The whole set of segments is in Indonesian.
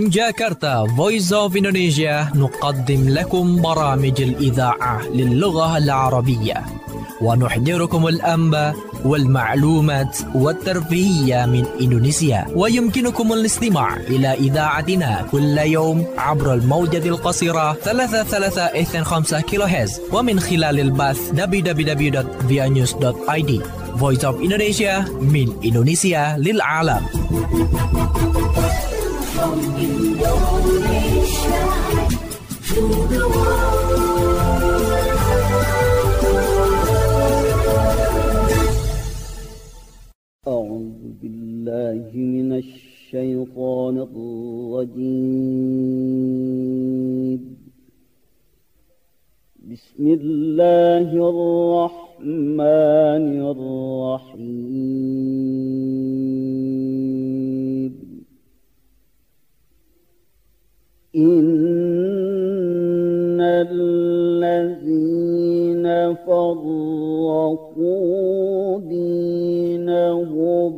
من جاكرتا Voice of Indonesia نقدم لكم برامج الإذاعة للغة العربية ونحضركم الأنباء والمعلومات والترفيهية من إندونيسيا. ويمكنكم الاستماع إلى إذاعتنا كل يوم عبر الموجة القصيرة 3325 كيلوهرتز ومن خلال البث www.vianews.id. Voice of Indonesia من إندونيسيا للعالم. أعوذ بالله من الشيطان الرجيم. بسم الله الرحمن الرحيم. إن الذين فرقوا دينهم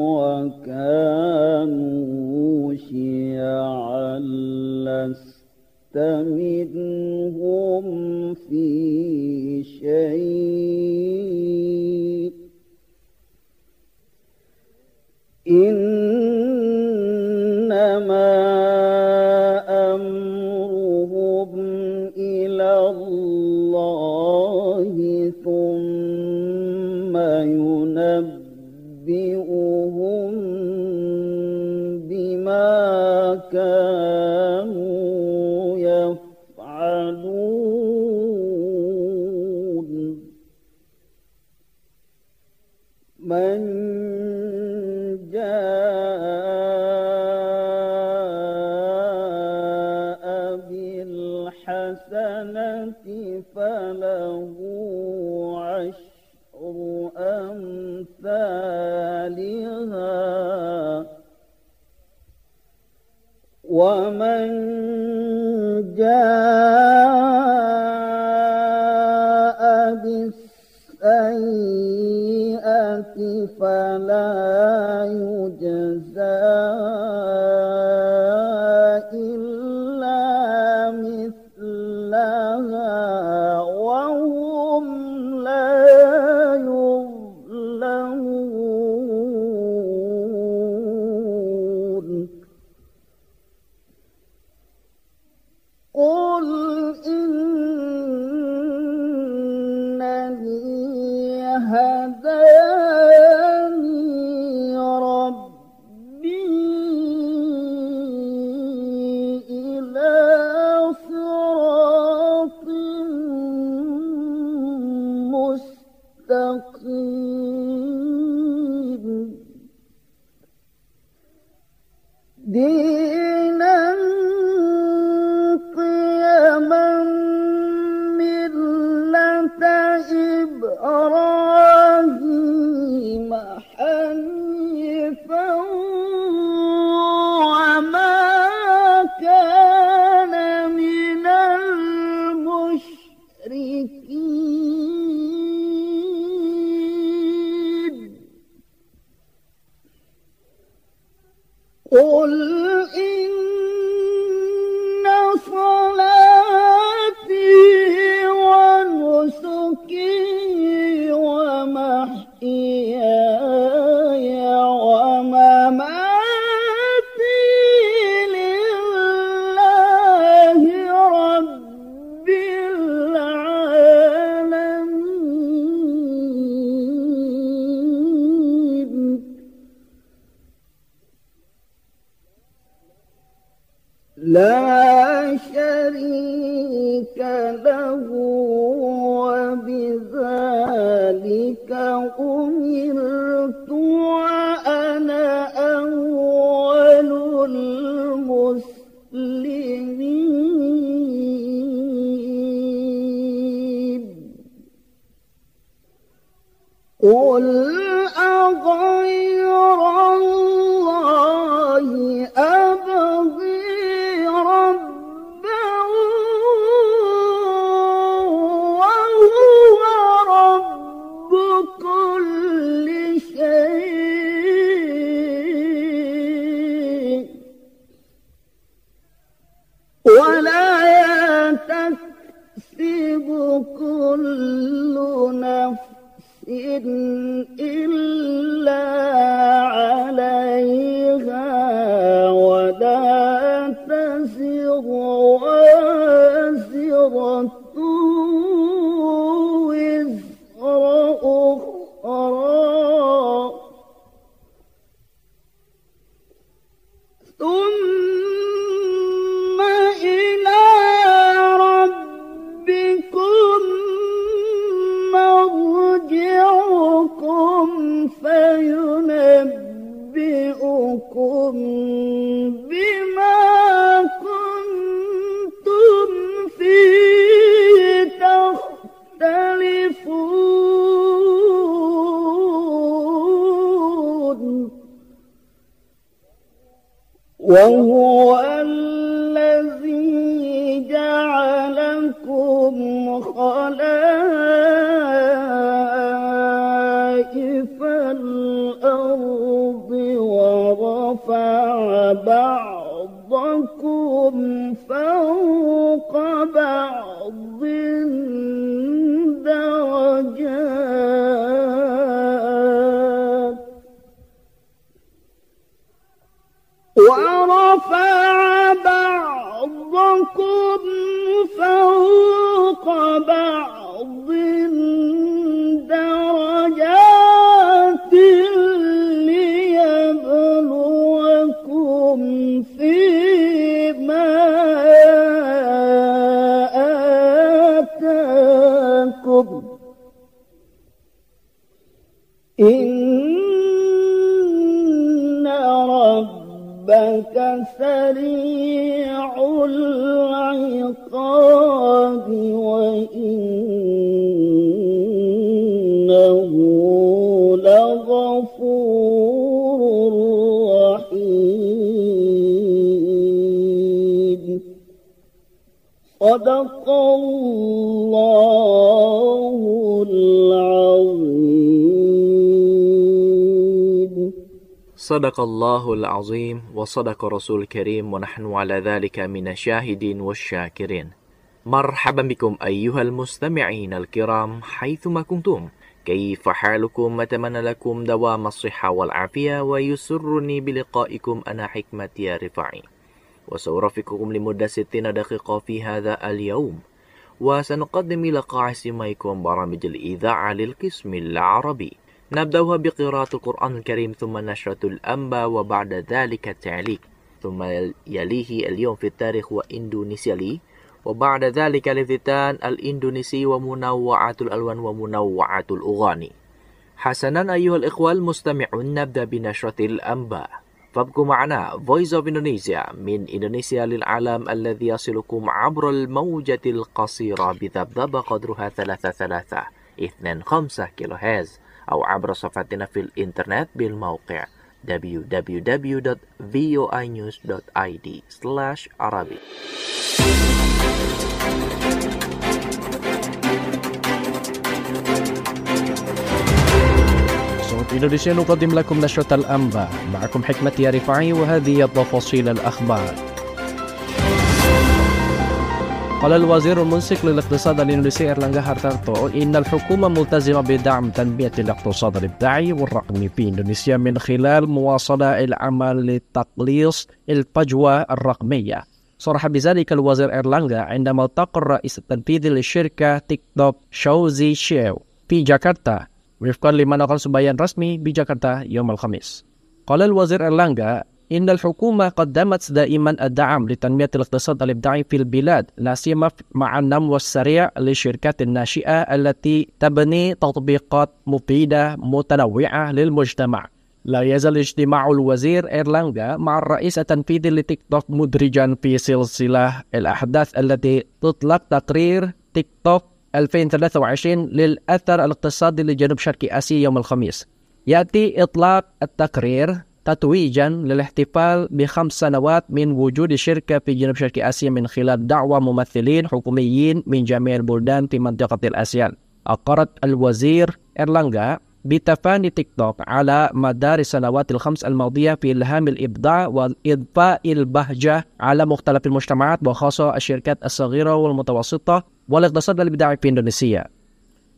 وكانوا شيعا لست منهم في شيء إنما أمرهم إلى الله ثم ينبئهم بما كانوا يفعلون. من جاء بالحسنة فله عشر أمثالها ومن جاء بالسيئة فلا يجزى إلا مثلها وهم لا يظلمون. قل إنني هداني ربي إلى صراط مستقيم دينا قيما ملة إبراهيم حنيفا وما كان من المشركين. قل إن صلاتي ونسكي ومحياي ومماتي لله رب العالمين لا شريك له وبذلك أمرت وأنا أول المسلمين. قل أغير الله أبغي ربا وهو رب كل شيء إلا عليها ولا تزر وازرة وزر أخرى ثم إلى ربكم مرجعكم فينبئكم بما كنتم فيه تختلفون وهو الذي جعلكم خلائف الأرض ورفع بعضكم فوق بعض درجات ورفع بعضكم فوق بعض درجات ليبلوكم فيما آتاكم إن ربك سريع العقاب وإنه لغفور رحيم صدق الله العظيم. صدق الله العظيم وصدق رسول الكريم ونحن على ذلك من الشاهدين والشاكرين. مرحبا بكم أيها المستمعين الكرام حيثما كنتم. كيف حالكم؟ أتمنى لكم دوام الصحة والعافية ويسرني بلقائكم أنا حكمة يا رفاعي، وسأرافقكم لمدة 60 دقيقة في هذا اليوم، وسنقدم لقاء سماعكم برامج الإذاعة للقسم العربي. نبدأها بقراءة القرآن الكريم ثم نشرة الأنباء وبعد ذلك التعليق، ثم يليه اليوم في التاريخ وإندونيسيا لي، وبعد ذلك الافتتان الإندونيسي ومنوعات الألوان ومنوعات الأغاني. حسنا أيها الإخوة المستمعون، نبدأ بنشرة الأنباء، فابقوا معنا Voice of Indonesia من إندونيسيا للعالم الذي يصلكم عبر الموجة القصيرة بذبذبة قدرها 3325 كيلو هرتز، أو عبر صفحتنا في الإنترنت بالموقع www.voinews.id/Arabic. صوت إندونيسيا نقدم لكم نشرة الأنباء، معكم حكمة يا رفاعي وهذه تفاصيل الأخبار. قال الوزير المنسق للاقتصاد الإندونيسي إرلانغا هارتارتو إن الحكومة ملتزمة بدعم تنمية الاقتصاد الإبداعي والرقمي في إندونيسيا من خلال مواصلة العمل لتقليص الفجوة الرقمية. صرح بذلك الوزير إرلانغا عندما التقى الرئيس التنفيذي للشركة تيك توك شوزي شيو في جاكرتا وفقا لما نقل بيان رسمي بجاكرتا يوم الخميس. قال الوزير إرلانغا إن الحكومة قدمت دائما الدعم لتنمية الاقتصاد الإبداعي في البلاد، لا سيما مع النمو السريع للشركات الناشئة التي تبني تطبيقات مفيدة متنوعة للمجتمع. لا يزال اجتماع الوزير إرلانغا مع الرئيس التنفيذي لتيك توك مدرجا في سلسلة الأحداث التي تطلق تقرير تيك توك 2023 للأثر الاقتصادي لجنوب شرق آسيا يوم الخميس. يأتي إطلاق التقرير تتويجا للاحتفال ب5 سنوات من وجود الشركة في جنوب شرق آسيا من خلال دعوة ممثلين حكوميين من جميع البلدان في منطقة الآسيان. أقرت الوزير إرلانغا بتفاني تيك توك على مدار السنوات ال5 الماضية في إلهام الإبداع وإضفاء البهجة على مختلف المجتمعات وخاصة الشركات الصغيرة والمتوسطة والاقتصاد الإبداعي في إندونيسيا.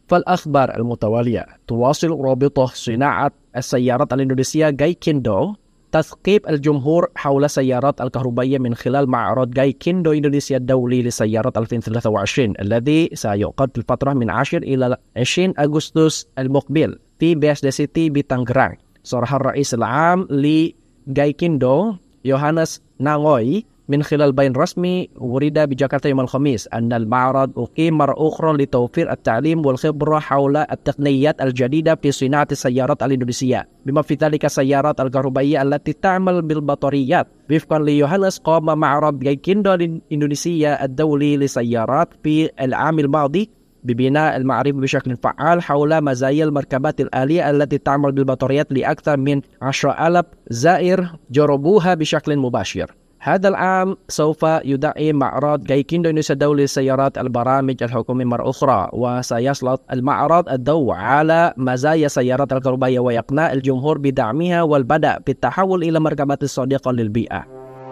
فالأخبار المتوالية تواصل رابطة صناعة السيارات الإندونيسية جايكندو تثقيف الجمهور حول السيارات الكهربائية من خلال معرض جايكندو إندونيسيا الدولي للسيارات 2023 الذي سيعقد في الفترة من 10 إلى 20 أغسطس المقبل في BSD City بتانغرang. صرح الرئيس العام لجايكندو يوهانس نانغوي من خلال بيان رسمي ورد بجاكرتا يوم الخميس أن المعرض أقيم مرة أخرى لتوفير التعليم والخبرة حول التقنيات الجديدة في صناعة السيارات الإندونيسية بما في ذلك السيارات الكهربائية التي تعمل بالبطاريات. وفقا ليوهانس قام معرض جايكندو الإندونيسية الدولي للسيارات في العام الماضي ببناء المعرفة بشكل فعال حول مزايا المركبات الآلية التي تعمل بالبطاريات لأكثر من 10,000 زائر جربوها بشكل مباشر. هذا العام سوف يدعي معرض جايكندو إندونيسيا الدولي للسيارات البرامج الحكومية مرة أخرى، وسيسلط المعرض الضوء على مزايا السيارات الكهربائية ويقنع الجمهور بدعمها والبدء بالتحول إلى مركبات صديقة للبيئة.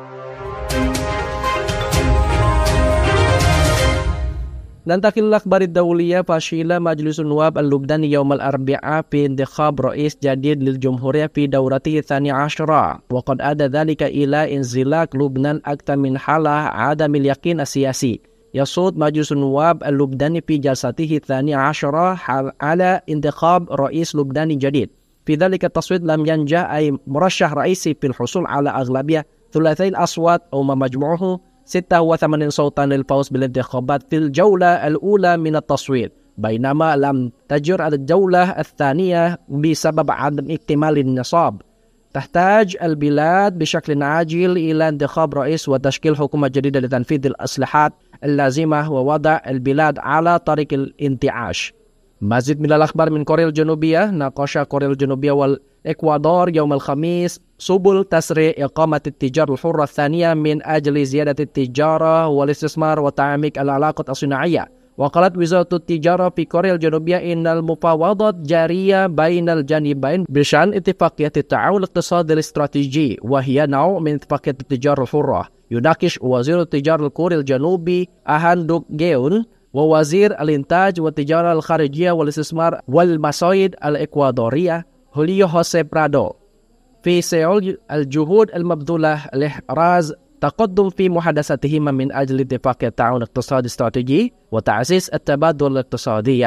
ننتقل للأخبار الدولية. فشل مجلس النواب اللبناني يوم الأربعاء في انتخاب رئيس جديد للجمهورية في دورته 12 وقد أدى ذلك إلى انزلاق لبنان أكثر من حالة عدم اليقين السياسي. يصوت مجلس النواب اللبناني في جلسته 12 على انتخاب رئيس لبناني جديد. في ذلك التصويت لم ينجح أي مرشح رئيسي في الحصول على أغلبية ثلاثي الأصوات أو ما مجموعه 86 صوتا للفوز بالانتخابات في الجولة الأولى من التصويت، بينما لم تجر الجولة الثانية بسبب عدم اكتمال النصاب. تحتاج البلاد بشكل عاجل إلى انتخاب رئيس وتشكيل حكومة جديدة لتنفيذ الإصلاحات اللازمة ووضع البلاد على طريق الانتعاش. مزيد من الأخبار من كوريا الجنوبية. ناقش كوريا الجنوبية والإكوادور يوم الخميس سبل تسريع إقامة التجارة الحرة الثانية من أجل زيادة التجارة والاستثمار وتعميق العلاقات الصناعية. وقالت وزارة التجارة في كوريا الجنوبية إن المفاوضات جارية بين الجانبين بشأن اتفاقية التعاون الاقتصادي الاستراتيجي وهي نوع من اتفاقية التجارة الحرة. يناقش وزير التجارة الكوري الجنوبي أهان دوك جيون ووزير الإنتاج والتجارة الخارجية والاستثمار والمصايد الإكوادورية هوليو هوسيه برادو في سيول الجهود المبذولة لإحراز تقدم في محادثاتهما من أجل اتفاقية التعاون الاقتصادي الاستراتيجي وتعزيز التبادل الاقتصادي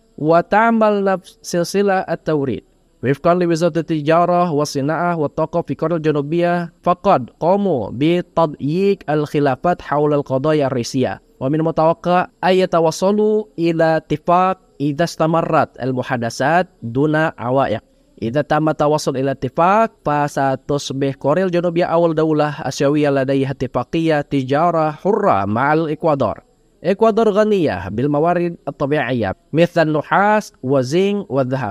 وتعمل نفس سلسلة التوريد. وفقا لوزارة التجارة والصناعة والطاقة في كوريا الجنوبية فقد قاموا بتضييق الخلافات حول القضايا الرئيسية، ومن المتوقع أن يتوصلوا إلى اتفاق إذا استمرت المحادثات دون عوائق. إذا تم التوصل إلى اتفاق فستصبح كوريا الجنوبية أول دولة آسيوية لديها اتفاقية تجارة حرة مع الإكوادور. إكوادور غنية بالموارد الطبيعية مثل النحاس والزنك والذهب.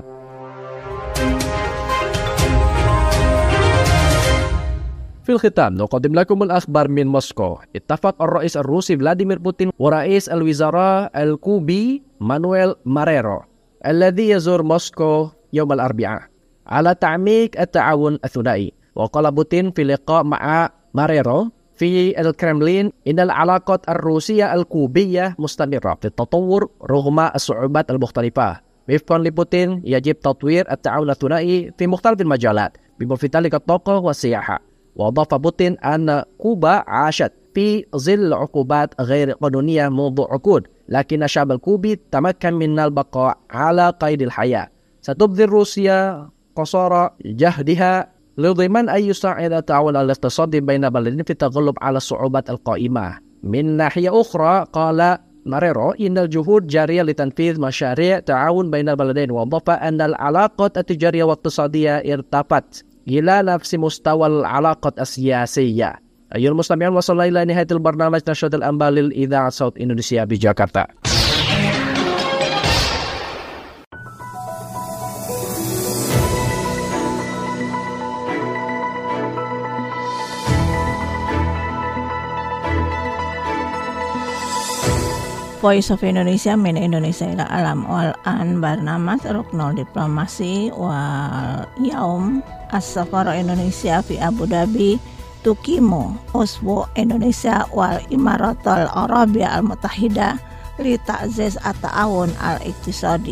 في الختام نقدم لكم الأخبار من موسكو. اتفق الرئيس الروسي فلاديمير بوتين ورئيس الوزراء الكوبي مانويل ماريرو الذي يزور موسكو يوم الأربعاء على تعميق التعاون الثنائي. وقال بوتين في لقاء مع ماريرو في الكرملين إن العلاقات الروسية الكوبية مستمرة في التطور رغم الصعوبات المختلفة. وفقا لبوتين يجب تطوير التعاون الثنائي في مختلف المجالات بما في ذلك الطاقة والسياحة. وأضاف بوتين أن كوبا عاشت في ظل عقوبات غير قانونية منذ عقود، لكن الشعب الكوبي تمكن من البقاء على قيد الحياة. ستبذل روسيا قصارى جهدها لضمان أن يساعد التعاون الاقتصادي بين بلدين في التغلب على الصعوبات القائمة. من ناحية أخرى قال ماريرو إن الجهود جارية لتنفيذ مشاريع تعاون بين البلدين، وأضاف أن العلاقات التجارية والاقتصادية ارتفعت إلى نفس مستوى العلاقات السياسية. أيها المستمعون، وصلنا إلى نهاية البرنامج نشرة الأنباء للإذاعة صوت إندونيسيا بجاكرتا. Voice of Indonesia من إندونيسيا إلى العالم. والآن برنامج ركن الدبلوماسي. واليوم السفارة إندونيسيا في أبو ظبي تقيم أسبوع إندونيسيا والإمارات العربية المتحدة li ta'ziz at-ta'awun al-iqtisadi.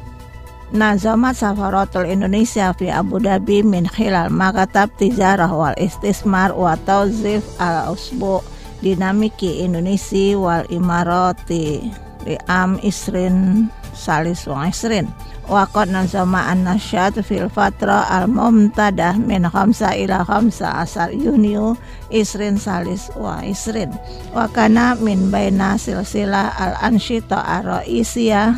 Nazamat Safaratul Indonesia fi Abu Dhabi min khilal makatab tijarah wal istismar wa tawzif al-usbu dinamiki Indonesia wal imarati li'am isrin salis wa isrin. Waqad nazama an-nasyat fil fatra al-mumtadah min 5 ila 15 Yunio isrin salis wa isrin. Wa kana min baina silsilah al-ansyita ar-ra'isiyah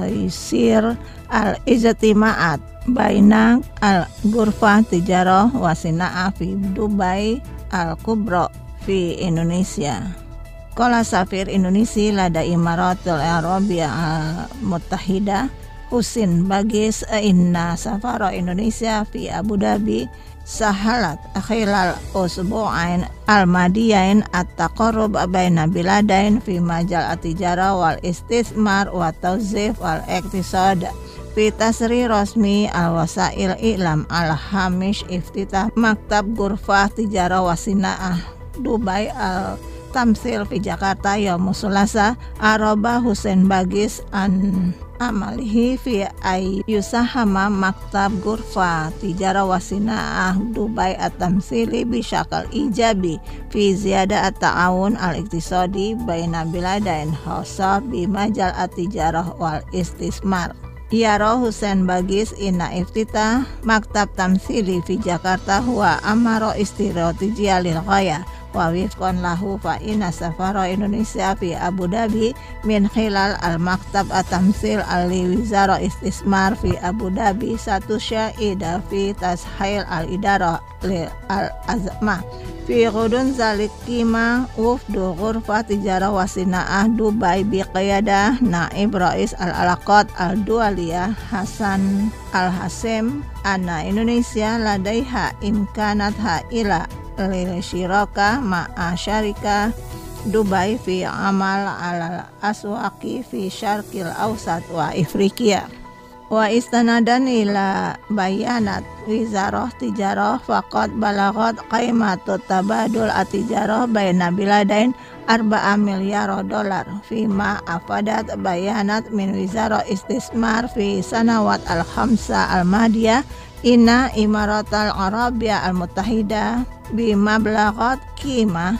taisir al-ijtima'at baina al-ghurfah tijarah wa sina'ah fi Dubai al-Kubra fi Indonesia. Qala safir Indonesia lada Imaratul Arabiyah al-Muttahida Husin Bagis inna safara Indonesia fi Abu Dhabi sahalat akhilal usbu'ain al-madiyain at-taqarrub baina biladain fi majal at-tijara wal istismar wa tawzif wal iqtisad fi tasri rasmi al-wasail i'lam al-hamish iftitah maktab ghurfah tijara wa sina'ah Dubai al-Tamsil fi Jakarta yaum Selasa Araba Husin Bagis an amalihi fi ayyusahama maktab ghurfa tijara wasina'ah Dubai at-tamsili bisyakal ijabi fi ziyada at-ta'awun al-iqtisadi baina biladain khassa bi majal at-tijarah wal istismar. Yara Husain Bagis inna iftitah maktab tamsili fi Jakarta huwa amaro istiratijiyah lil ghaya wa wifqan lahu fa inna safara Indonesia fi Abu Dhabi min khilal al-maktab at-tamsil al-wizara istismar fi Abu Dhabi satu sya'ida fi tashil al-idarah al-azmah fi ghudun zalik kima wufdu ghurfah tijarah wasina'ah Dubai biqayadah naib rais al-alaqat al-dualiyah Hasan al-Hasim anna Indonesia ladaiha imkanat ila lil-syiraka ma'a syarika Dubai fi amal alal aswaqi fi syarqil awsat wa Afrikia wa istanadan ila bayanat wizarah tijarah faqad balagat qaimatut tabadul atijarah baina biladain 4 miliar dolar fima afadat bayanat min wizarah istismar fi sanawat al-khamsa al-madiyah inna Imaratul Arabiyah al-Muttahida bima belagat kima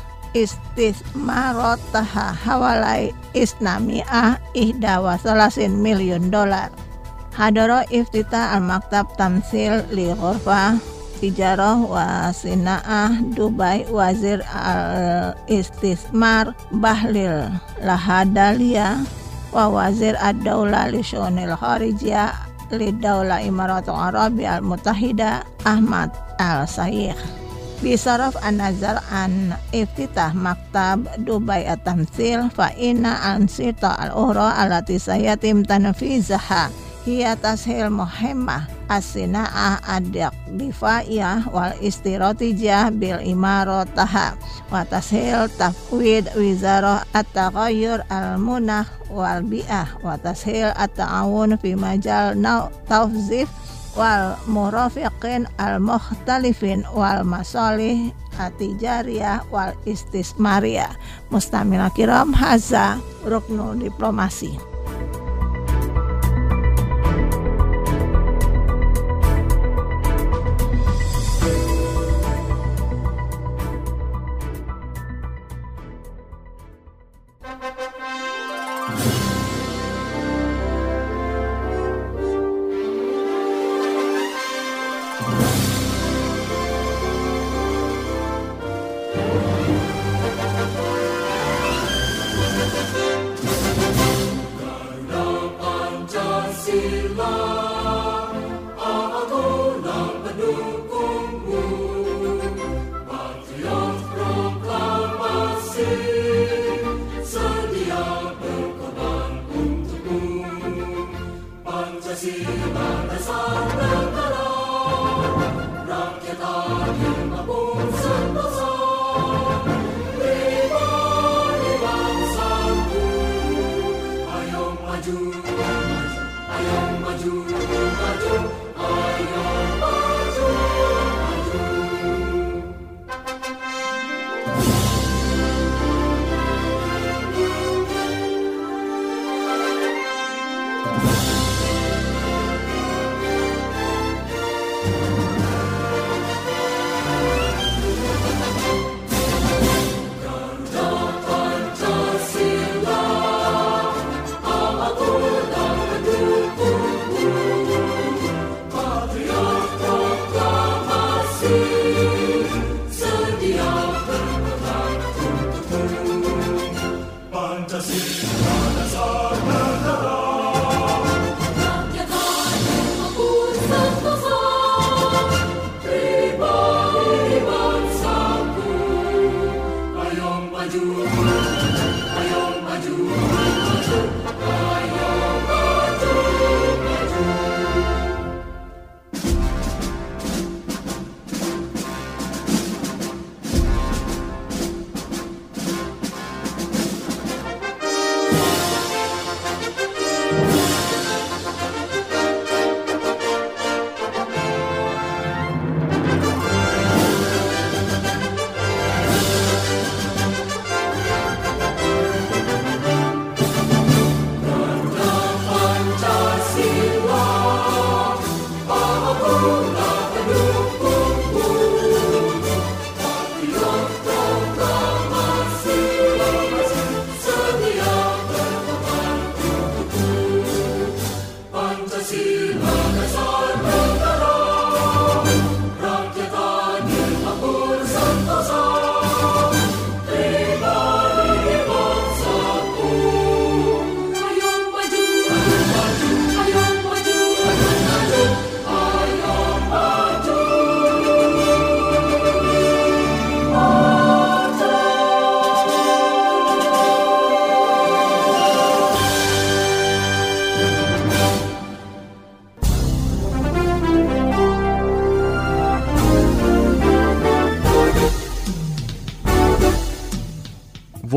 istismarataha hawalai isnami'ah ihda wa 30 miliar dolar. Hadara iftitah al-maktab tamsil li ghurfah tijarah wa sina'ah Dubai wazir al-istismar Bahlil Lahadalia wa wazir ad-daulah li syu'unil kharijiyah Lidaulah Imaratul Arabiyah al-Muttahida Ahmad al-Sayyikh bisaraf an-nazar an iftitah maktab Dubai at-tamsil fa inna ansita al-uhra allati sayatim tanfizaha hiya tashil muhimmah as-sina'ah ad-difaiyah wal istiratijah bil imarataha wa tashil tafwid wizarah at-taghayyur al-munakh wal bi'ah wa tashil at-ta'awun fi majal tawzif wal murafiqin al-mukhtalifin wal masalih at-tijariyah wal istismariyah. Mustamila kiram haza ruknul diplomasi.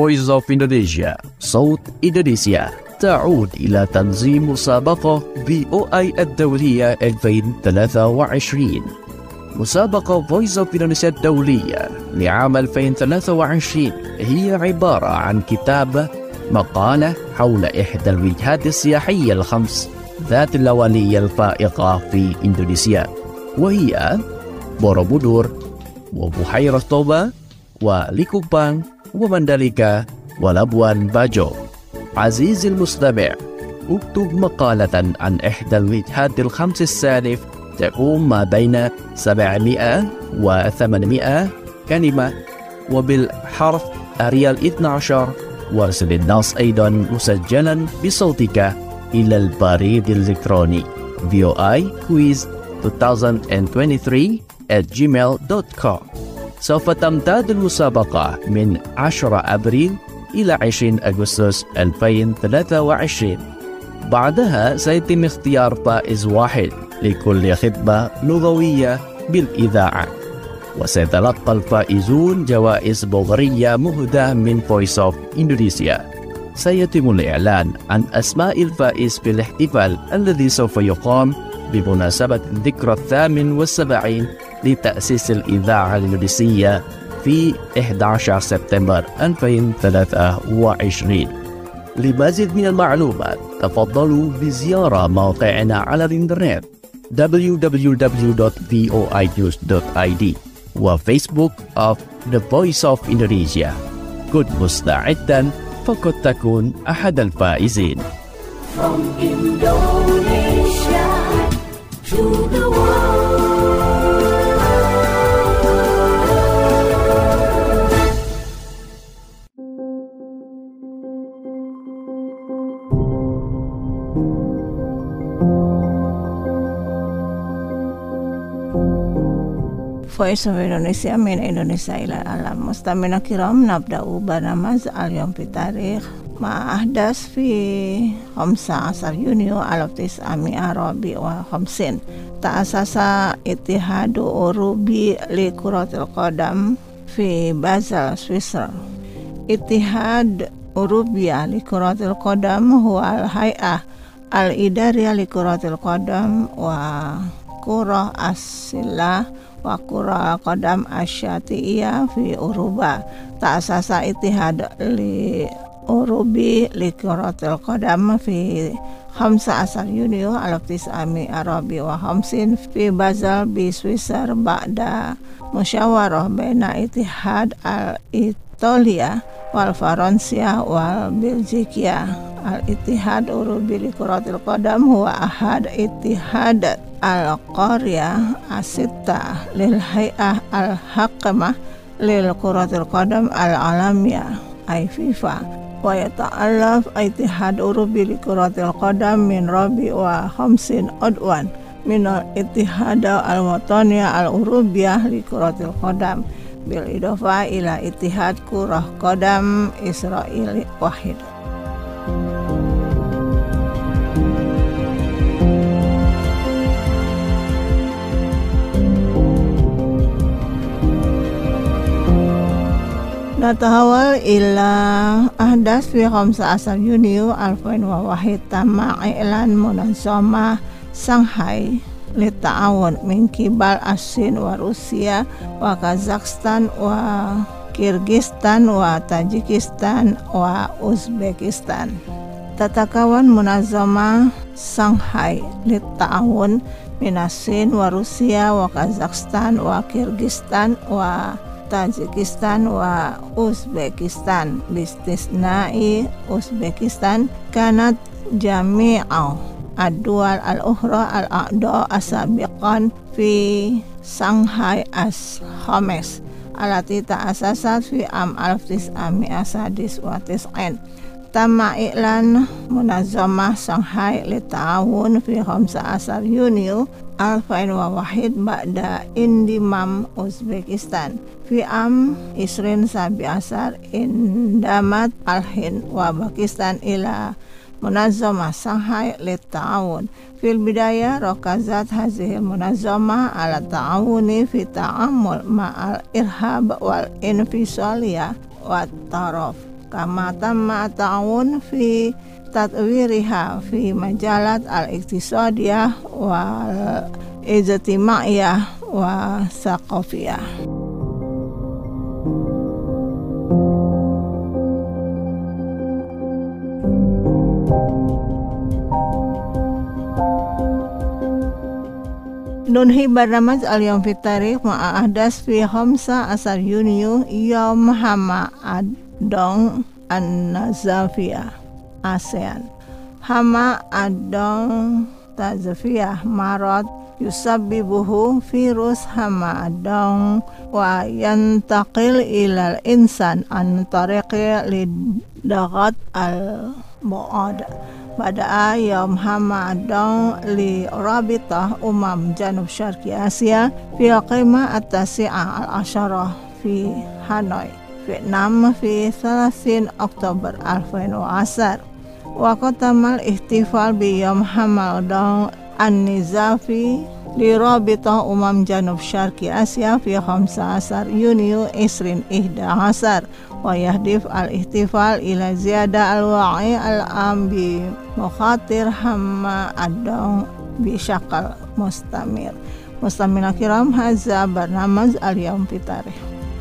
Voice of Indonesia صوت إندونيسيا تعود إلى تنظيم مسابقة VOI الدولية 2023. مسابقة Voice of Indonesia الدولية لعام 2023 هي عبارة عن كتابة مقالة حول إحدى الوجهات السياحية الخمس ذات اللوالية الفائقة في إندونيسيا، وهي بوروبودور وبحيرة توبا وليكوبان ومنداليكا ولابوان باجو. عزيزي المستمع، اكتب مقالة عن إحدى الوجهات الخمس السالف تقوم ما بين 700 و 800 كلمة وبالحرف أريال 12. وارسل النص أيضا مسجلا بصوتك إلى البريد الإلكتروني voiquiz2023@gmail.com. سوف تمتد المسابقة من 10 أبريل إلى 20 أغسطس 2023. بعدها سيتم اختيار فائز واحد لكل خطبة لغوية بالإذاعة، وسيتلقى الفائزون جوائز بلغارية مهداة من Voice of Indonesia. سيتم الإعلان عن أسماء الفائز في الاحتفال الذي سوف يقام بمناسبة الذكرى 78 لتأسيس الإذاعة الإندونيسية في 11 سبتمبر 2023. لمزيد من المعلومات تفضلوا بزيارة موقعنا على الإنترنت www.voinews.id وفيسبوك of The Voice of Indonesia. كن مستعدا فقد تكون أحد الفائزين. From Indonesia to the world. Voice of Indonesia min Indonesia ila alam. Mustamina kiram nabda'u barnamaz al-yawm fi tarikh ma ahdas fi 15 Yunio 1950. Ta'asasa Ittihadu Urubi li Kuratil Qadam fi Basel, Switzerland. Ittihad Urubiyah li Kuratil Qadam huwa al-hay'ah al-idariyah li Kuratil Qadam wa Kurah as-Silah wa Kurah al-Qadam asyati'iyah fi Uruba. Ta'asasa Ittihad li Urubi li Kuratil Qadam fi 15 Yunio 1950 fi Basel bi Switzerland ba'da musyawarah baina Ittihad al-Italia wal Faransia wal Belgikia. Al-Ittihad Urubi li Kuratil Qadam huwa ahad Ittihad al-Qarya as-sitta lil hay'ah al-hakamah lil Kuratil Qadam al-alamiyah ay FIFA. Wa yata'allaf Ittihad Urubi li Kuratil Qadam min rabi wa 50 udwan min al-Ittihad al-Wataniyah al-Urubiyah li Kuratil Qadam bil idofa ila Ittihad Kurah Qadam Israeli wahid. Natahawal ila ahdas fi 15 Yunio 2001 tama i'lan munazamah Shanghai lita'awun min kibal Asin wa Rusia wa Kazakhstan wa Kyrgyzstan wa Tajikistan wa Uzbekistan. Tatakawan munazamah Shanghai lita'awun min Asin wa Rusia wa Kazakhstan wa Kyrgyzstan wa Tajikistan wa Uzbekistan bistisna'i Uzbekistan kanat jami'ah ad-duwal al-ukhra al-a'da asabiqan fi Shanghai as-khamis alati ta'asasat fi am 1999. Tamma i'lan munazamah Shanghai li ta'awun fi 15 Yunio 2001 ba'da indimam Uzbekistan fi am isrin sabiasar indamat al-Hind wa Pakistan ila munazamah Shanghai li ta'awun. Fil bidaya rakazat hazihil munazamah ala ta'awuni fi ta'amul ma'al irhab wal infisaliyah wa taraf. kama tamma ta'awun fi tatwiriha fi majalat al-iqtisadiyah wal ijtimaiyah wa thaqafiyah. Nunhi barnamaj al-yawm fi tarikh ma'a ahdas fi 15 Yunyu Yawm Hama Adong An-Nazafiyah ASEAN. Hama Adong Tazafiyah Marad yusabbibuhu virus hama adong wa yantaqil ilal insan an tariqi lidagat al-mu'ad. Pada Yawm Hama Adong li Rabitah Janub Syarqi Asia fi qimah at-tasi'ah al-asharah fi Hanoi, Vietnam fi 30 Oktober 2010. Wa qatamal ihtifal bi Yawm Hama Adong an-Nizafi li Rabitah Janub Syarqi Asia fi 15 Yunyu 2011 wa yahdif al-ihtifal ila ziyada al-wa'i al-am bi mukhatir hama adong bi syakal mustamir. Mustamina kiram, hadza barnamaj al-yawm fi tarikh.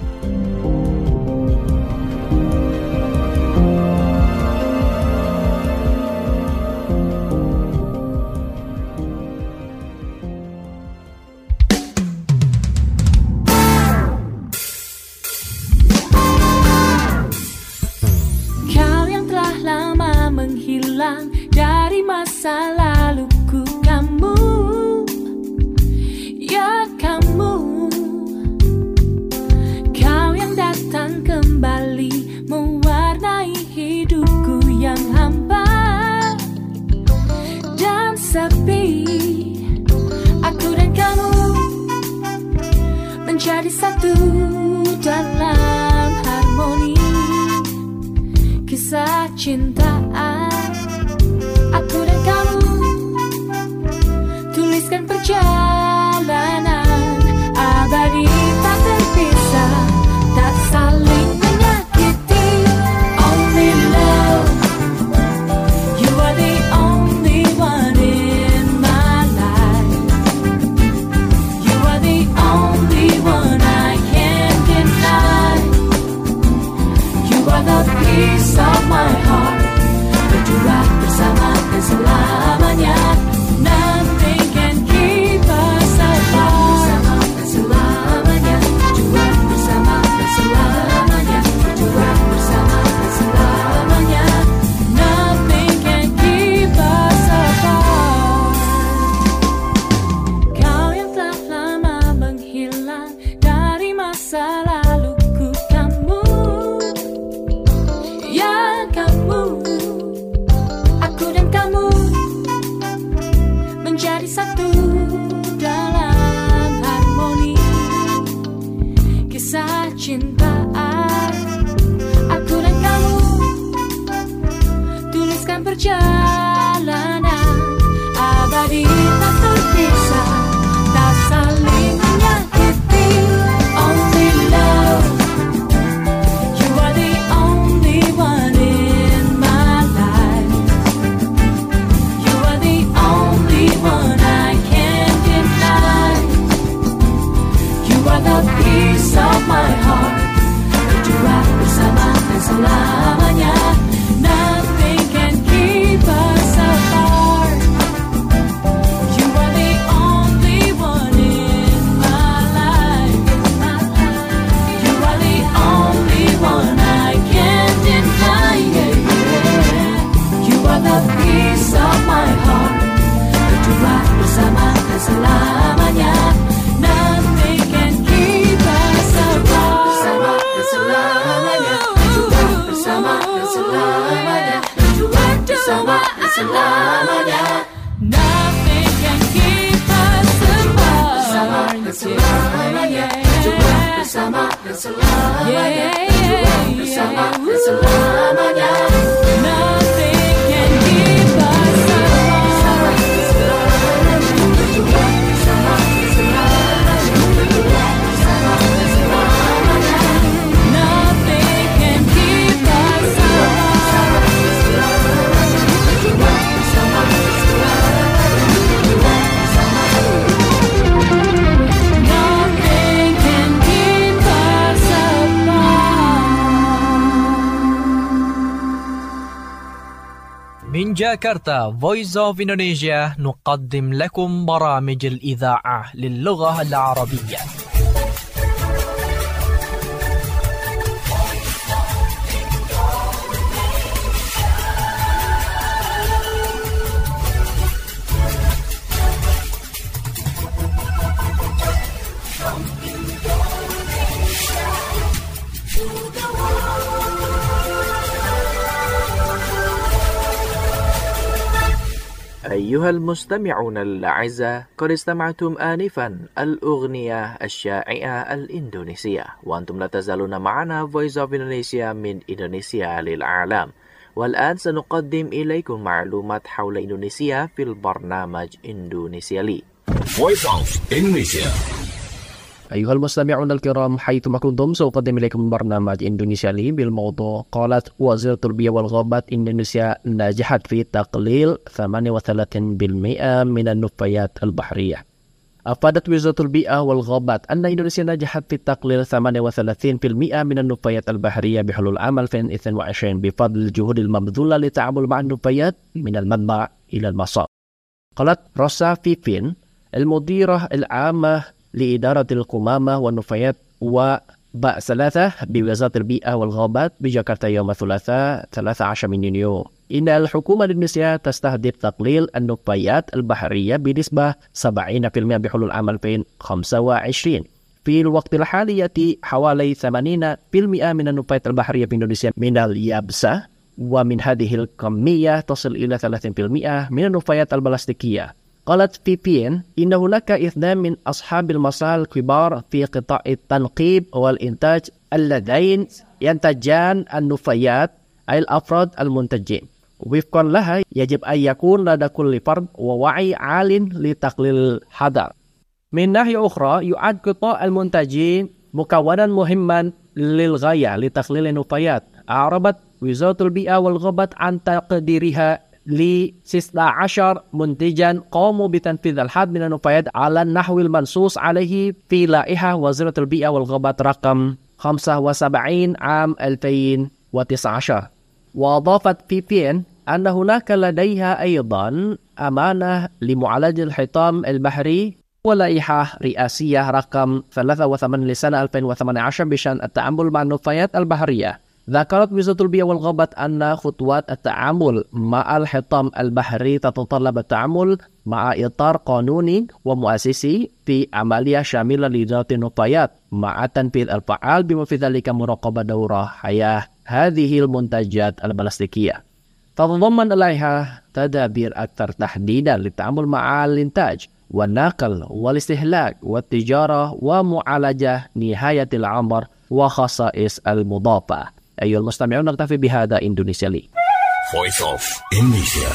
Dari masa laluku kamu, ya kamu, kau yang datang kembali mewarnai hidupku yang hampa dan sepi. Aku dan kamu menjadi satu dalam harmoni kisah cintaan. Aku dan kamu tuliskan perjalanan abadi tak terpisah, tak saling menyakiti. Only love, you are the only one in my life. You are the only one I can't deny. You are the peace of my heart. Berdua bersama dan selamanya. Nothing can keep us apart. Bersama dan selamanya. Berdua bersama dan selamanya. Berdua bersama dan selamanya. Nothing can keep us apart. Kau yang telah lama menghilang dari masa laluku, kamu, ya kamu, menjadi satu dalam harmoni kisah cintaan. Aku dan kamu tuliskan perjalanan abadi tak terpisah, tak saling menyakiti. Only love, you are the only one in my life. You are the only one I can't deny. You are the peace of my heart. Berdua bersama dan selamanya. Nothing can keep us apart. You are the only one in my life. You are the only one I can't deny. You are the peace of my heart. Berdua bersama dan selamanya. Nothing can keep us apart. Bersama dan selamanya. Berdua bersama dan selamanya. Berdua bersama dan selamanya. Nothing can keep us apart. Bersama dan selamanya. Berdua bersama dan selamanya. Berdua bersama dan selamanya. Nothing can keep us apart. Nothing can keep us من جاكرتا Voice of Indonesia نقدم لكم برامج الإذاعة للغة العربية. أيها المستمعون الأعزاء، قد استمعتم آنفا الأغنية الشائعة الإندونيسية، وأنتم لا تزالون معنا Voice of Indonesia من إندونيسيا للعالم. والآن سنقدم إليكم معلومات حول إندونيسيا في البرنامج إندونيسيا لي. Voice of Indonesia. أيها المستمعون الكرام، حيثما كنتم سأقدم إليكم برنامج إندونيسيا لي بالموضوع قالت وزيرة التربية والغابات إندونيسيا نجحت في تقليل 38% من النفايات البحرية. أفادت وزارة البيئة والغابات أن إندونيسيا نجحت في تقليل 38% من النفايات البحرية بحلول عام 2022 بفضل الجهود المبذولة للتعامل مع النفايات من المنبع إلى المصب. قالت روسا فيفين المديرة العامة لإدارة القمامة والنفايات وباء 3 بوزارة البيئة والغابات بجاكرتا يوم الثلاثاء 13 من يونيو إن الحكومة الإندونيسية تستهدف تقليل النفايات البحرية بنسبة 70% بحلول عام 2025. في الوقت الحالي يأتي حوالي 80% من النفايات البحرية في إندونيسيا من اليابسة، ومن هذه الكمية تصل إلى 30% من النفايات البلاستيكية. قالت فيبين إن هناك 2 من أصحاب المصالح الكبار في قطاع التنقيب والإنتاج اللذين ينتجان النفايات أي الأفراد المنتجين. وفقا لها يجب أن يكون لدى كل فرد ووعي عال لتقليل الحذر. من ناحية أخرى يعد قطاع المنتجين مكونا مهما للغاية لتقليل النفايات. أعربت وزارة البيئة والغابات عن تقديرها ل16 منتجا قاموا بتنفيذ الحد من النفايات على النحو المنصوص عليه في لائحة وزارة البيئة والغابات رقم 75 عام 2019. وأضافت فيفين أن هناك لديها أيضا أمانة لمعالجة الحطام البحري ولائحة رئاسية رقم 83 لسنة 2018 بشأن التعامل مع النفايات البحرية. ذكرت وزارة البيئة والغابات أن خطوات التعامل مع الحطام البحري تتطلب التعامل مع إطار قانوني ومؤسسي في عملية شاملة لإدارة النفايات مع التنفيذ الفعال بما في ذلك مراقبة دورة حياة هذه المنتجات البلاستيكية. تتضمن اللائحة تدابير أكثر تحديدا للتعامل مع الإنتاج والنقل والاستهلاك والتجارة ومعالجة نهاية العمر وخصائص المضافة. أيها المستمعون، نكتفي بهذا إندونيسيا لي. Voice of Indonesia.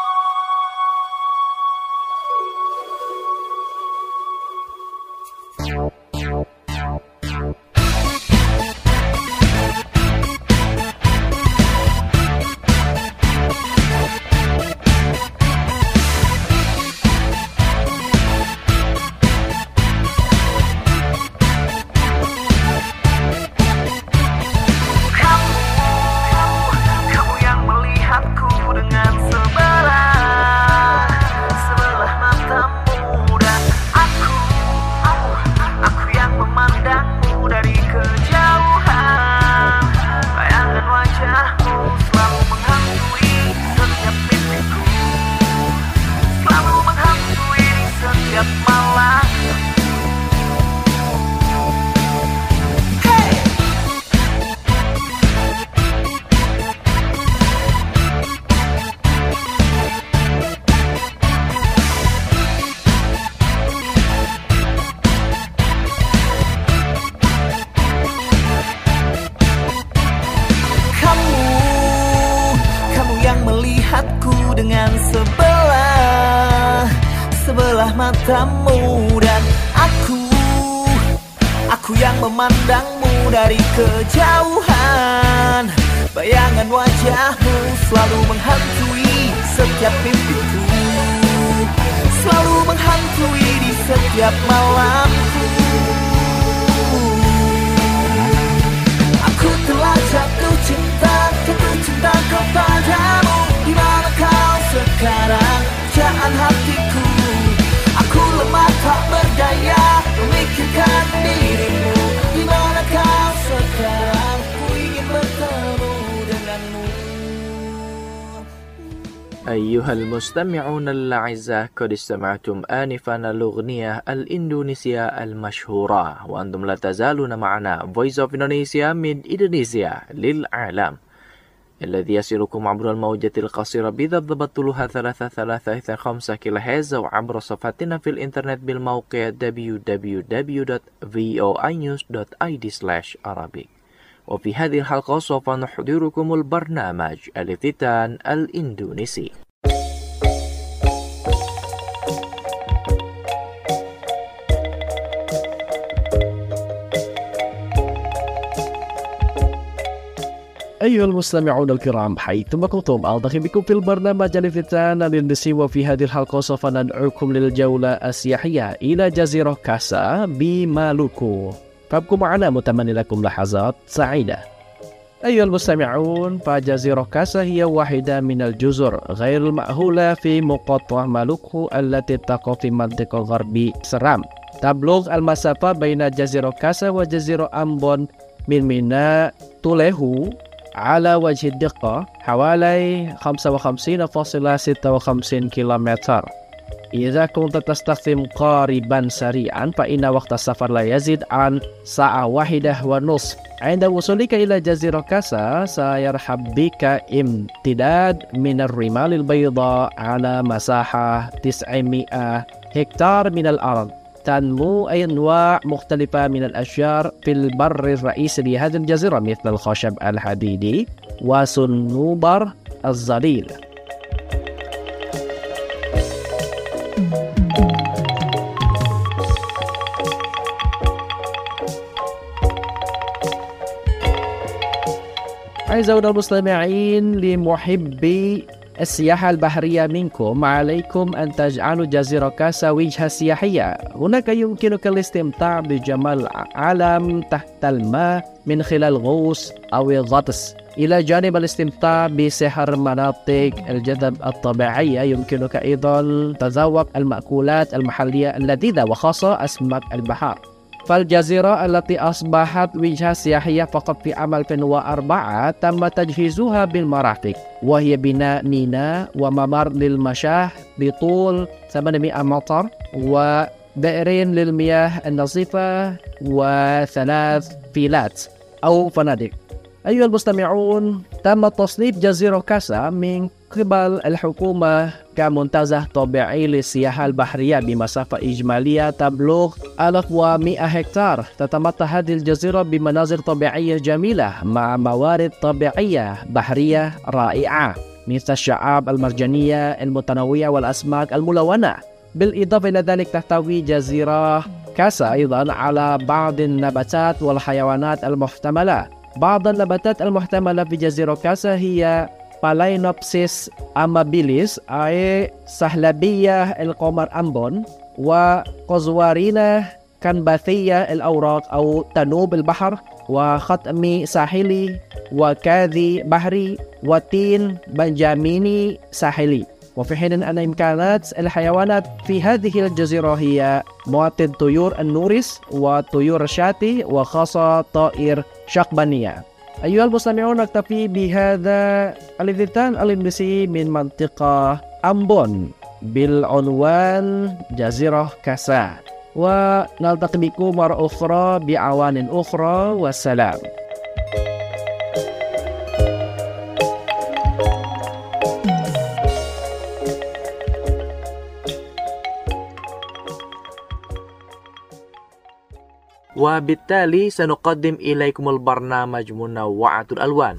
Dengan sebelah matamu, dan aku yang memandangmu dari kejauhan. Bayangan wajahmu selalu menghantui setiap mimpiku, selalu menghantui di setiap malamku. Aku telah jatuh cinta kepadamu, di mana kau menahan hatiku. Aku lemah tak berdaya memikirkan dirimu. Di mana kau sekarang? Ku ingin bertemu denganmu. أيها المستمعون الأعزاء، قد استمعتم آنفا الأغنية الإندونيسية المشهورة، وأنتم لا تزالون معنا Voice of Indonesia من إندونيسيا للعالم، الذي يصلكم عبر الموجة القصيرة بضبط طولها 3.325 كيلوهرتز، وعبر صفحتنا في الإنترنت بالموقع www.voinews.id/Arabic. وفي هذه الحلقة سوف نحضركم البرنامج الافتتان الإندونيسي. أيها المستمعون الكرام، حيثما كنتم ألتقي بكم في البرنامج الافتتان الإندونيسي، وفي هذه الحلقة سوف ندعوكم للجولة السياحية إلى جزيرة كاسا بمالوكو، فابقوا معنا متمنى لكم لحظات سعيدة. أيها المستمعون، فجزيرة كاسا هي واحدة من الجزر غير المأهولة في مقاطعة مالوكو التي تقع في منطقة غربي سرام. تبلغ المسافة بين جزيرة كاسا وجزيرة أمبون من ميناء توليهو على وجه الدقة حوالي 55.56 كيلومتر. إذا كنت تستخدم قاربا سريعا فإن وقت السفر لا يزيد عن ساعة 1.5. عند وصولك إلى جزيرة كاسا سيرحب بك امتداد من الرمال البيضاء على مساحة 900 هكتار من الأرض. تنمو أنواع مختلفة من الأشجار في البر الرئيسي لهذه الجزيرة مثل الخشب الحديدي وصنوبر الظليل. أعزائنا المستمعين، لمحبي السياحة البحرية منكم، عليكم أن تجعلوا جزيرة كاسا وجهة سياحية. هناك يمكنك الاستمتاع بجمال العالم تحت الماء من خلال غوص أو الغطس، إلى جانب الاستمتاع بسحر مناطق الجذب الطبيعية. يمكنك أيضا تذوق المأكولات المحلية اللذيذة وخاصة أسماك البحر. فالجزيرة التي أصبحت وجهة سياحية فقط في عام 2004 تم تجهيزها بالمرافق، وهي بناء ميناء وممر للمشاة بطول 800 متر، وبئرين للمياه النظيفة، و3 فيلات أو فنادق. أيها المستمعون، تم تصنيف جزيرة كاسا من قبل الحكومة كمنتزه طبيعي للسياحة البحرية بمسافة إجمالية تبلغ 1100 هكتار. تتمتع هذه الجزيرة بمناظر طبيعية جميلة مع موارد طبيعية بحرية رائعة مثل الشعاب المرجانية المتنوعة والأسماك الملونة. بالإضافة إلى ذلك تحتوي جزيرة كاسا أيضا على بعض النباتات والحيوانات المحتملة. بعض النباتات المحتملة في جزيرة كاسا هي Phalaenopsis amabilis أي سحلبية القمر أمبون، وقزوارينا كنباثية الأوراق أو تنوب البحر، وختمي ساحلي، وكاذي بحري، وتين بنجاميني ساحلي. وفي حين أن إمكانات الحيوانات في هذه الجزيرة هي مواطن طيور النورس وطيور الشاتي، وخاصة طائر شقبانية. أيها المستمعون، نكتفي بهذا الافتتان الإندونيسي من منطقة أمبون بالعنوان جزيرة كاسا، ونلتقي بكم مرة أخرى بأعوان أخرى، والسلام. وبالتالي سنقدم إليكم البرنامج منوعة الألوان.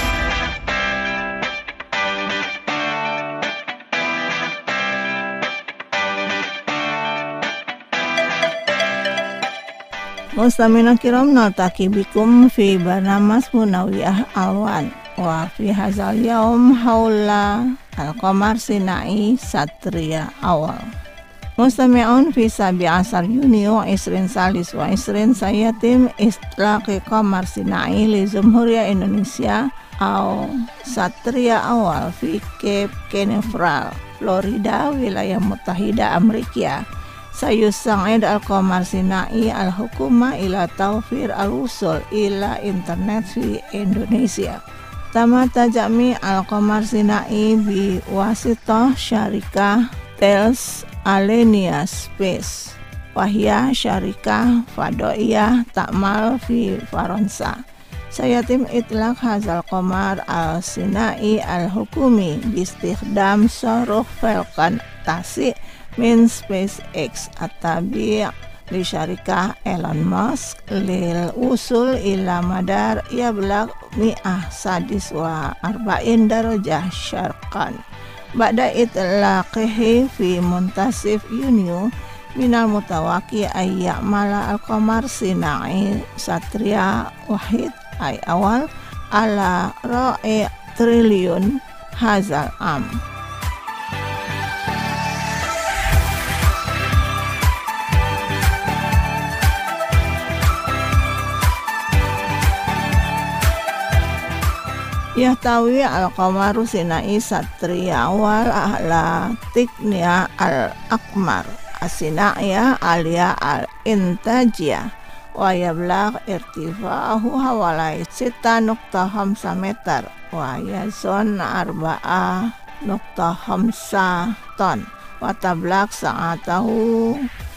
مستمعينا الكرام، نلتقي بكم في برنامج منوعة الألوان، وفي هذا اليوم حول القمر الصناعي ساتريا أول. مستمعون، في 17 يونيو 2023 سيتم إطلاق قمر صناعي لجمهورية إندونيسيا أو ساتريا أول في كيب كانفرال Florida, wilayah Muttahida Amerika. Sayusangid al-Qamar Sinai al-hukuma ila tawfir al-wusul ila internet fi Indonesia. Tamata jami al-Qamar Sinai bi wasitah syarikah Thales Alenia Space. Wahya syarikah fadoiyah ta'mal fi Faransa. Sayatim itlaq hazal qamar al-Sinai al-hukumi bistikhdam saruh Falcon tasi min SpaceX atabi li syarikah Elon Musk lil usul ila madar yablaq mi'ah sadis wa arba'in darajah syarqan. Ba'da itlaqihi fi muntasif Yunyu minal mutawaki ayya'mala al-Qamar Sinai Satria Wahid ay awal ala ra'i triliun hazal am. Yahtawi al-Qamaru Sinai Satria awal ahla tiknia al-Akmar Asinaya alia al-Intajiyah wa yablagh irtifa'ahu hawalai 6.5 meter wa yazon 4.5 ton wa tablagh sa'atahu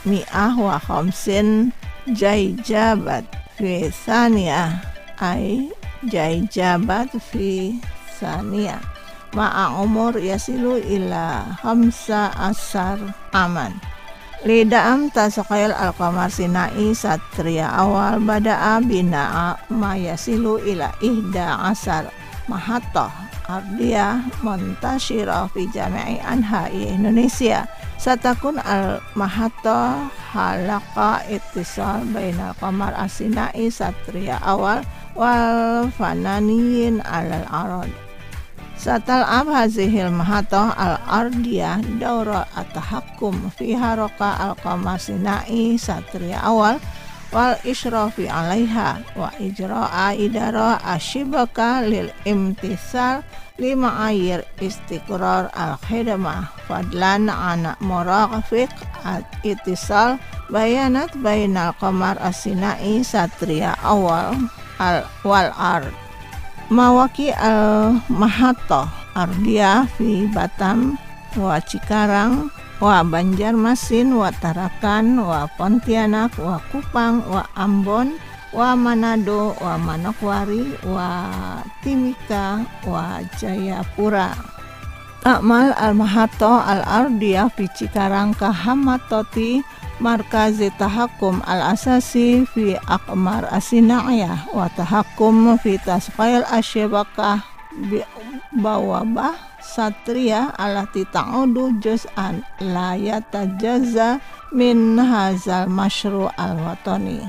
150 jaijabat fi thaniyah ay jaijabat fi thaniyah ma'a umur yasilu ila 15 aman. Lida'am tasaqayal al-Qamar Sinai Satria awal bada'a bina'a mayasilu ila 11 mahattah ardiyah muntashirah fi jami'i anha'i Indonesia. Satakun al-mahattah halaqa ittisal bainal Qamar Sinai Satria awal wal fananiyin alal arad. Satal'ab hazihil mahattah al-ardiyah daura at-tahakkum fi haraka al-Qamar Sinai Satria awal wal isyrafi alaiha wa ijra'a idara asyibaka lil imtisal lima ayir istiqrar al-khidmah fadlan an murafiq at-ittisal bayanat bainal Qamar Sinai Satria awal wal ard. Mawaki al-mahattah ardiyah fi Batam wa Cikarang wa Banjarmasin wa Tarakan wa Pontianak wa Kupang wa Ambon wa Manado wa Manokwari wa Timika wa Jayapura. Ta'mal al-mahattah al-ardiyah fi Cikarang kahamatoti markazi tahakkum al-asasi fi Aqmar Asina'iyah wa tahakkum fi tasqail asyibakah bawabah Satria alati ta'udu juz'an la yatajaza min hazal masyru' al-watani.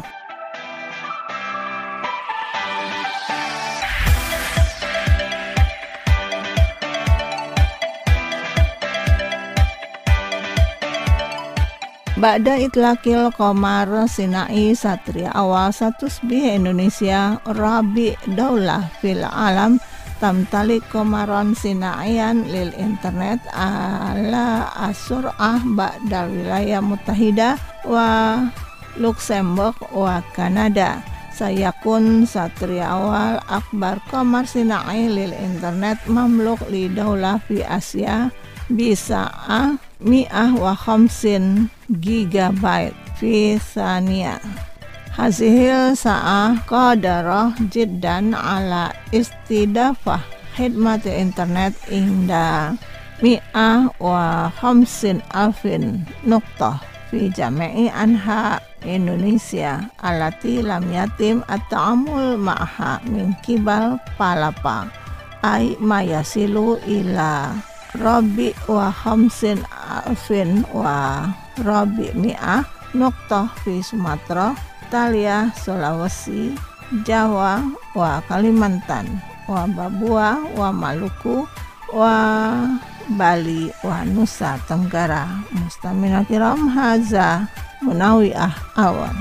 Ba'da itlaqil Qamar Sinai Satria awal status bi Indonesia Rabi Daulah fil alam tamtalik Qamaron Sinaian lil internet ala asur'ah ba'da wilayah Muttahida wa Luxembourg wa Kanada. Sayakun Satria awal akbar Qamar Sinai lil internet mamluk li daulah fi Asia bisa'ah 150 gigabyte fi thaniya. Hazihil sa'ah qadarah jiddan ala istidafah khidmat internet inda 150,000 nuqtah fi jami'i anha Indonesia alati lam yatim at-ta'amul ma'ha min kibal palapa ay mayasilu ila Rabi wa 50,000 wa Rabi mi'ah nuqtah fi Sumatera, Talia, Sulawesi, Jawa wa Kalimantan wa Babua wa Maluku wa Bali wa Nusa Tenggara. Mustamina kiram haza munawi'ah awan.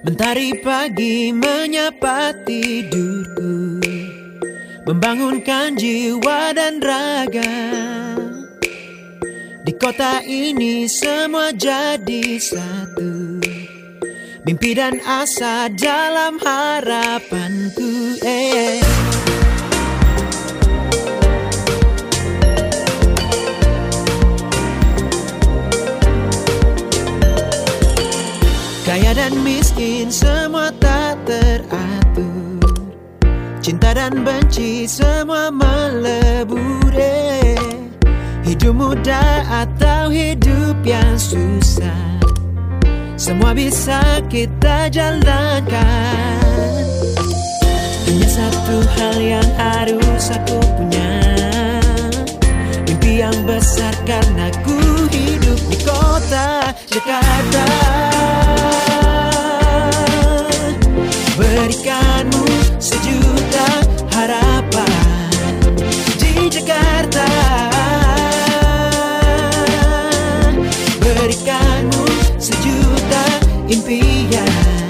Mentari pagi menyapa tidurku, membangunkan jiwa dan raga. Di kota ini semua jadi satu, mimpi dan asa dalam harapanku. Kaya dan miskin semua tak teratur, cinta dan benci semua melebur. Hidup muda atau hidup yang susah, semua bisa kita jalankan. Hanya satu hal yang harus aku punya, mimpi yang besar karena ku hidup di kota Jakarta. Berikanmu sejuta harapan di Jakarta. Berikanmu sejuta impian,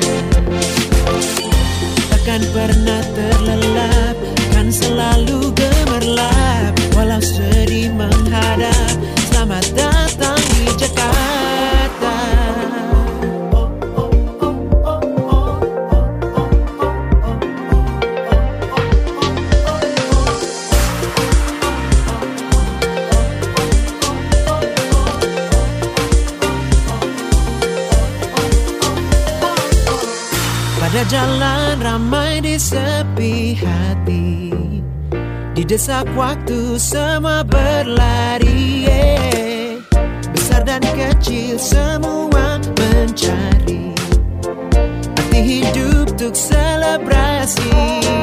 takkan pernah terlelap, kan selalu gemerlap. Walau sedih menghadap, selamat datang di Jakarta. Pada jalan ramai di sepi hati, didesak waktu semua berlari. Besar dan kecil semua mencari arti hidup untuk selebrasi.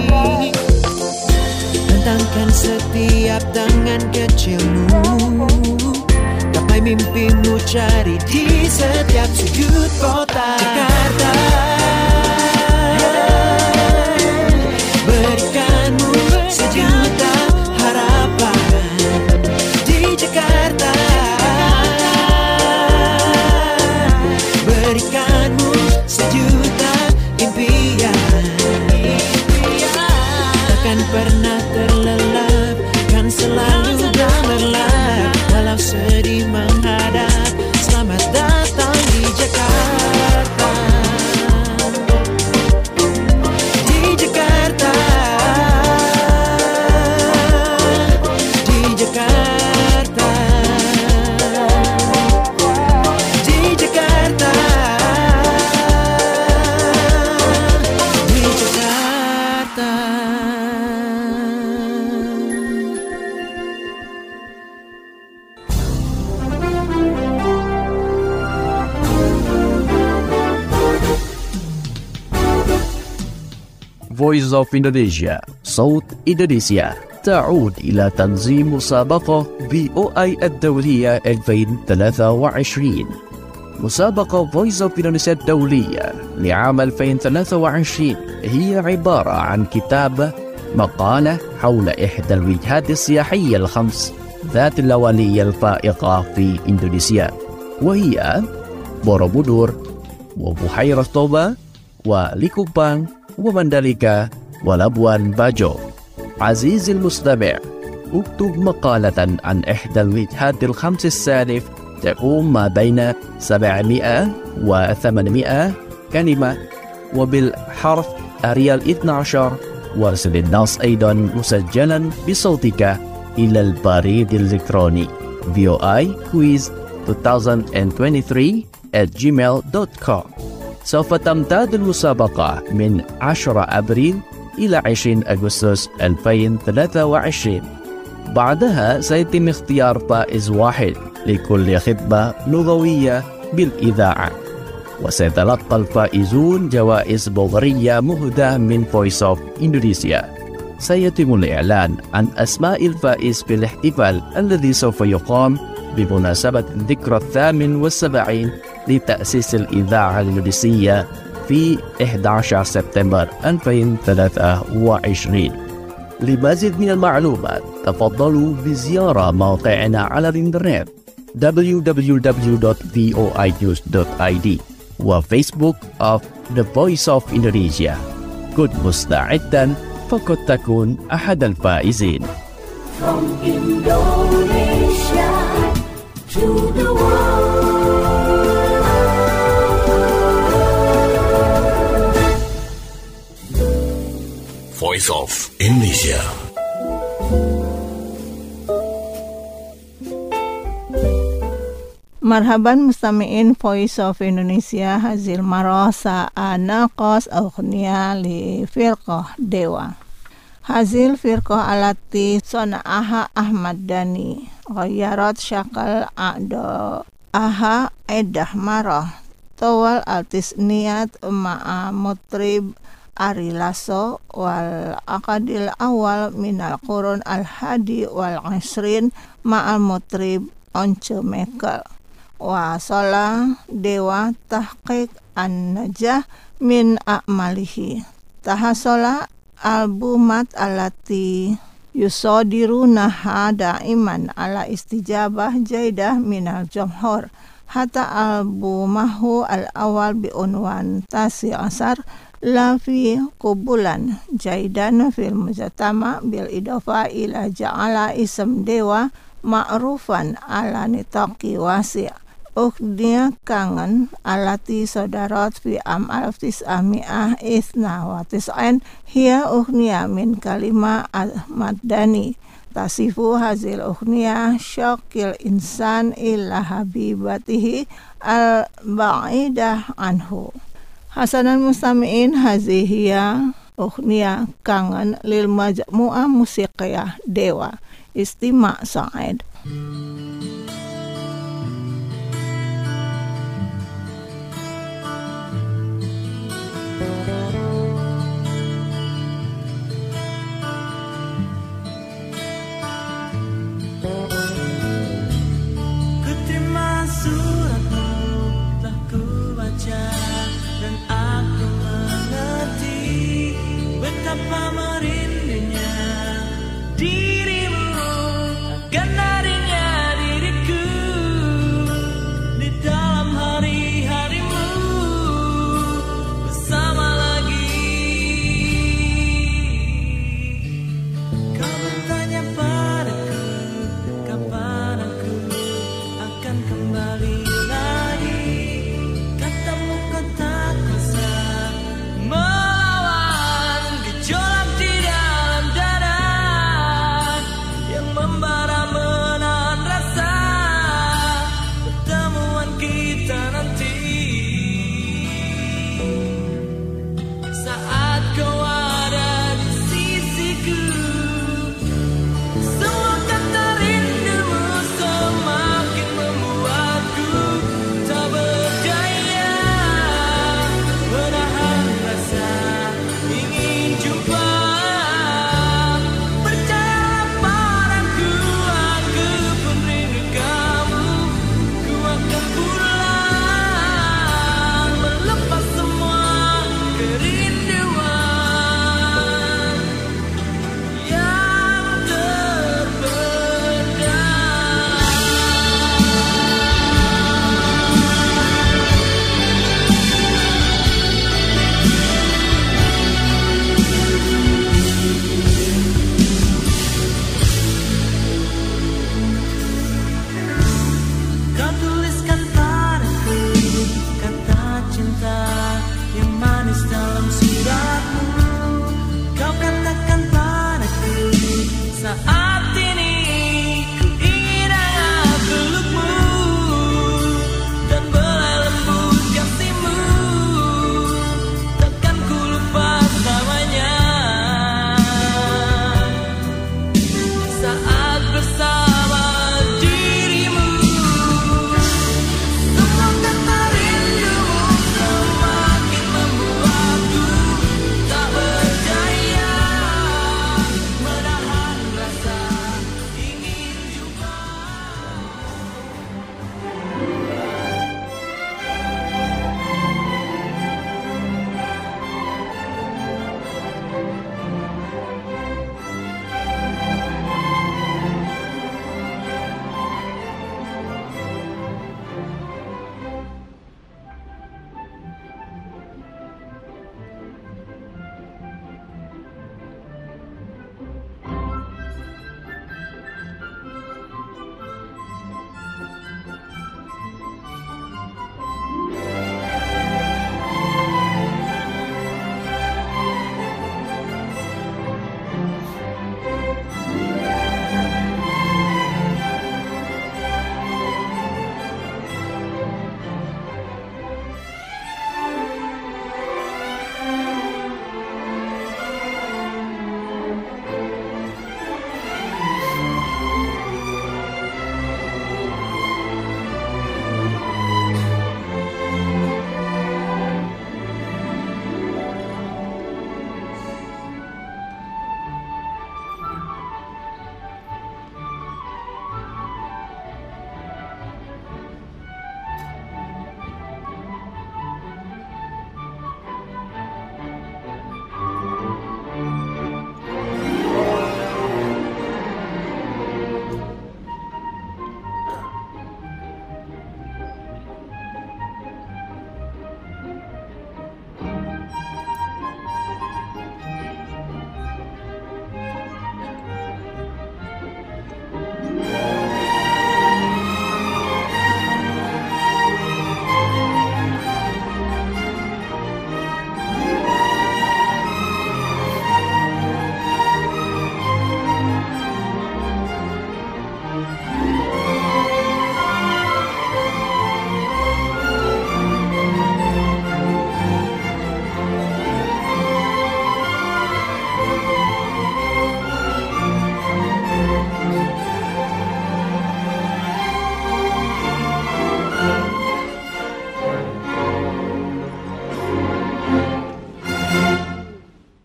Tentangkan setiap tangan kecilmu, gapai mimpimu, cari di setiap sudut kota Jakarta. Berikanmu sejuta harapan di Jakarta. Berikanmu sejuta impian, takkan pernah terlelap, kan selalu gemerlap. Walau sedih menghadap, selamat datang di Jakarta. Voice of Indonesia, صوت إندونيسيا، تعود إلى تنظيم مسابقة VOI الدولية 2023. مسابقة Voice of Indonesia الدولية لعام 2023 هي عبارة عن كتابة مقالة حول إحدى الوجهات السياحية الخمس ذات الأولية الفائقة في إندونيسيا، وهي بوروبودور وبحيرة توبا وليكوبان ومندليكا ولابوان باجو. عزيزي المستمع، اكتب مقالة عن إحدى الوجهات الخمس السالف تقوم ما بين 700 و 800 كلمة وبالحرف أريال 12. وارسل النص أيضا مسجلا بصوتك إلى البريد الإلكتروني voiquiz2023@gmail.com. سوف تمتد المسابقة من 10 أبريل إلى 20 أغسطس 2023. بعدها سيتم اختيار فائز واحد لكل خطبة لغوية بالإذاعة، وسيتلقى الفائزون جوائز بلغارية مهداة من Voice of Indonesia. سيتم الإعلان عن أسماء الفائز في الاحتفال الذي سوف يقام بمناسبة الذكرى 78 لتأسيس الإذاعة الإندونيسية في 11 سبتمبر 2023. لمزيد من المعلومات تفضلوا بزيارة موقعنا على الإنترنت www.voinews.id وفيسبوك of The Voice of Indonesia. كن مستعدا فقد تكون أحد الفائزين. From Indonesia to the world. Voice of Indonesia. Marhaban mustami'in Voice of Indonesia, hazil marasa anaqas aghnia li firqah Dewa. Hazil firqah alati sona'aha Ahmad Dhani ghayarat syakal a'do aha edah marah tawal altisniyat ma'a mutrib arilaso wal akadil awal minal qurun al-hadi wal asrin ma'al mutrib once mekel. Wasala Dewa tahqiq an-najah min a'malihi. Tahasola albumat alati yusodirunaha da'iman ala istijabah jaidah minal jumhur. Hatta albumahu al-awal bi'unwan tasi asar la fi kubulan jaidan fil mujatama bil idofa ila ja'ala ism Dewa ma'rufan ala nitaqi wasi'. Ukhdia kangen alati sodarat fi am alfis ami'ah isna wa tis'ain hiya ukhnia min kalima Ahmad Dhani tasifu hazil ukhnia syaqil insan illa habibatihi al-ba'idah anhu. Hasanan mustami'in hazihia ukhnia kangen lil majmu'ah musiqiyah Dewa istima' Sa'id. Kuterima suratmu telah kubaca dan aku mengerti betapa meriah